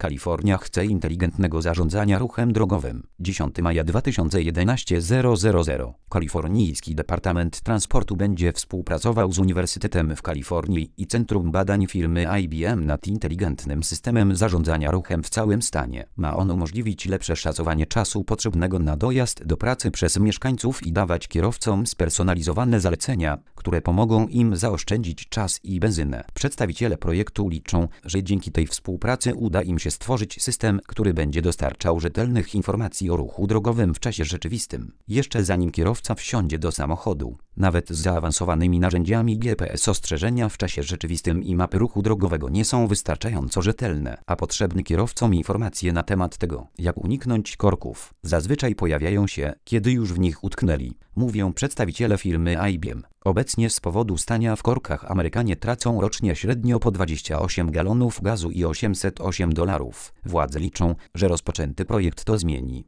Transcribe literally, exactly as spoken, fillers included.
Kalifornia chce inteligentnego zarządzania ruchem drogowym. dziesiątego maja dwa tysiące jedenastego zero zero zero. Kalifornijski Departament Transportu będzie współpracował z Uniwersytetem w Kalifornii i Centrum Badań firmy I B M nad inteligentnym systemem zarządzania ruchem w całym stanie. Ma on umożliwić lepsze szacowanie czasu potrzebnego na dojazd do pracy przez mieszkańców i dawać kierowcom spersonalizowane zalecenia, które pomogą im zaoszczędzić czas i benzynę. Przedstawiciele projektu liczą, że dzięki tej współpracy uda im się stworzyć system, który będzie dostarczał rzetelnych informacji o ruchu drogowym w czasie rzeczywistym, jeszcze zanim kierowca wsiądzie do samochodu. Nawet z zaawansowanymi narzędziami G P S ostrzeżenia w czasie rzeczywistym i mapy ruchu drogowego nie są wystarczająco rzetelne, a potrzebne kierowcom informacje na temat tego, jak uniknąć korków, zazwyczaj pojawiają się, kiedy już w nich utknęli, mówią przedstawiciele firmy I B M. Obecnie z powodu stania w korkach Amerykanie tracą rocznie średnio po dwadzieścia osiem galonów gazu i osiemset osiem dolarów. Władze liczą, że rozpoczęty projekt to zmieni.